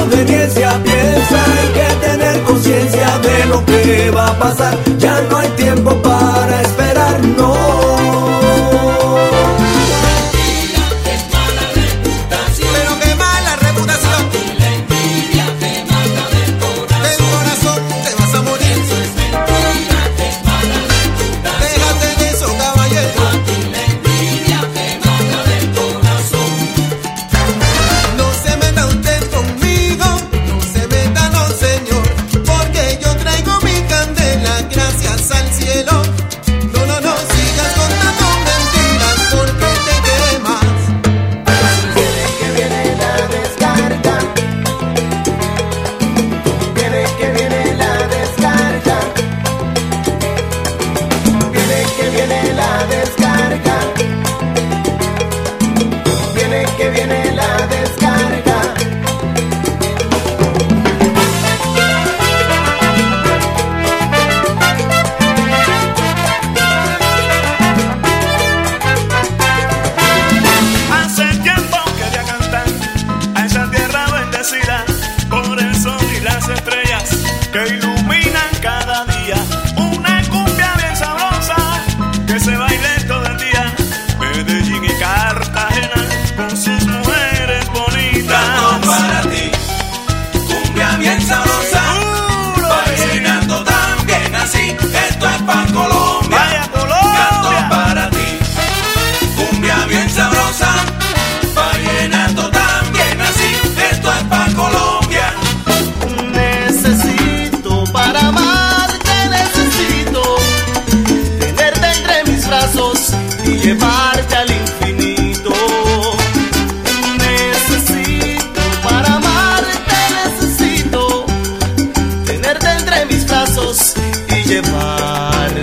conveniencia. Piensa, hay que tener conciencia de lo que va a pasar. Ya no hay tiempo para esperar, no. Llevarte al infinito. Necesito para amarte, necesito tenerte entre mis brazos y llevarte.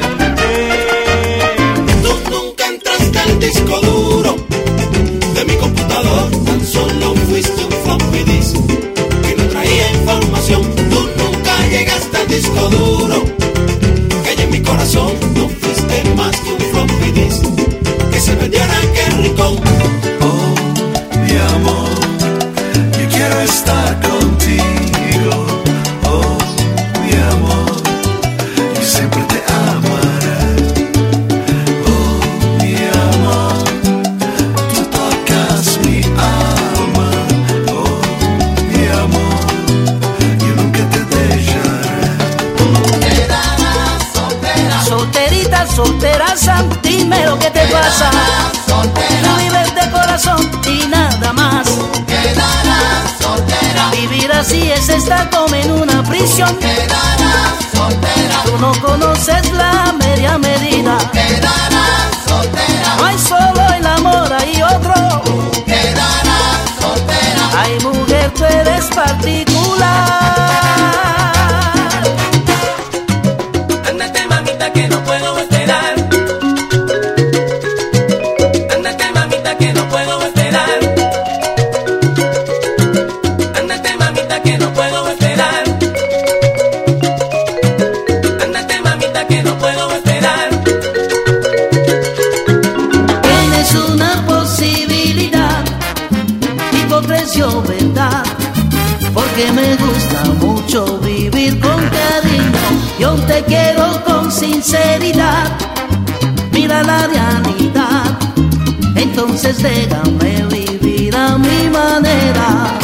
Tú nunca entraste al disco duro de mi computador, tan solo fuiste un floppy disk que no traía información. Tú nunca llegaste al disco duro que hay en mi corazón. No fuiste más que un floppy disk que se vendiera en aquel rincón. Oh, mi amor, yo quiero estar contigo. Oh, mi amor, yo siempre te amaré. Oh, mi amor, tú tocas mi alma. Oh, mi amor, yo nunca te dejaré. Quedarás soltera, Solterita, solteraza, dime lo que te pasa. soltera, Vives de corazón y nada más. quedarás soltera, Vivir así es estar como en una prisión. quedarás soltera, Tú no conoces la media medida. quedarás soltera, No hay solo el amor, hay otro. quedarás soltera. Ay, mujer, tú eres particular. Ándate, mamita, que no puedo esperar. Ándate, mamita, que no puedo esperar. Ándate, mamita, que no puedo esperar. Ándate, mamita, que no puedo esperar. Tienes una posibilidad y comprensión, ¿verdad? Porque me gusta mucho vivir con cariño. Yo te quiero con sinceridad. Mira la realidad. Entonces déjame vivir a mi manera.